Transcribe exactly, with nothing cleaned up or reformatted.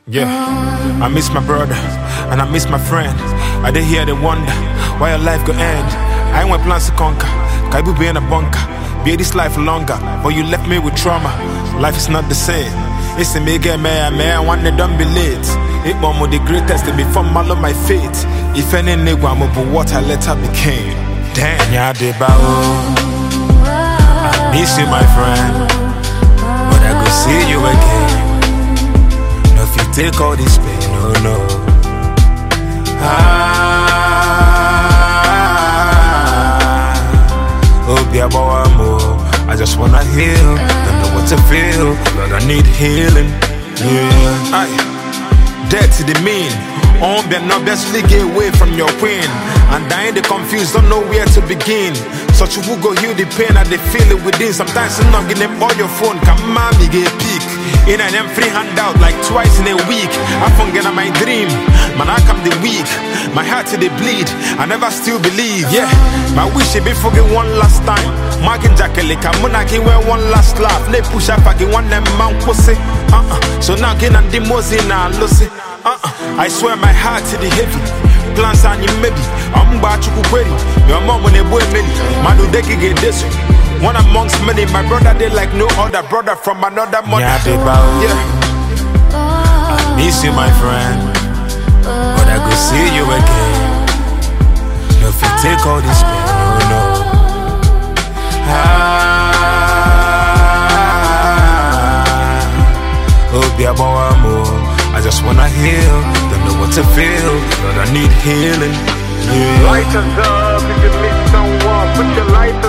Yeah, I miss my brother and I miss my friend. I did hear the wonder why your life go end. I ain't want plans to conquer, Kaibu be in a bunker. Be this life longer, but you left me with trauma. Life is not the same. It's a mega man, man, one that don't be late. It one of the greatest to be from all of my fate. If any nigga I'm up what I later became. Damn, yeah, they bow. I miss you, my friend, but I go see you again. No, if you take all this pain, no, no. Ah, oh, be a boy, I just wanna heal, don't know what to feel, Lord, I need healing. Yeah, aye. Dead to the mean. On be not best get away from your pain. And dying the confused, don't know where to begin. Such who go heal the pain and they feel it within. Sometimes I'm not getting all your phone, come mommy get peak. In an M free handout like twice in a week. I forget my dream, man I come the week. My heart to the bleed, I never still believe. Yeah, my wish it be forget one last time. Marking Jacqueline, I'm gonna give one last laugh. They push up again one them man pussy. Uh-uh. So now get on the mozina and lucy. Uh-uh. I swear my heart to the heavy. Plans on you maybe. I'm about to go ready. Your mom when they boy many. Manu they can get this. One amongst many. My brother they like no other brother from another mother. Yeah, they bow. Yeah. I miss you, my friend, but I go see you again. No, if you take all this pain, no, no. Ah, oh, be a boy, I just wanna heal, don't know what to feel, but I need healing. Yeah. Light us up if you miss someone, put your light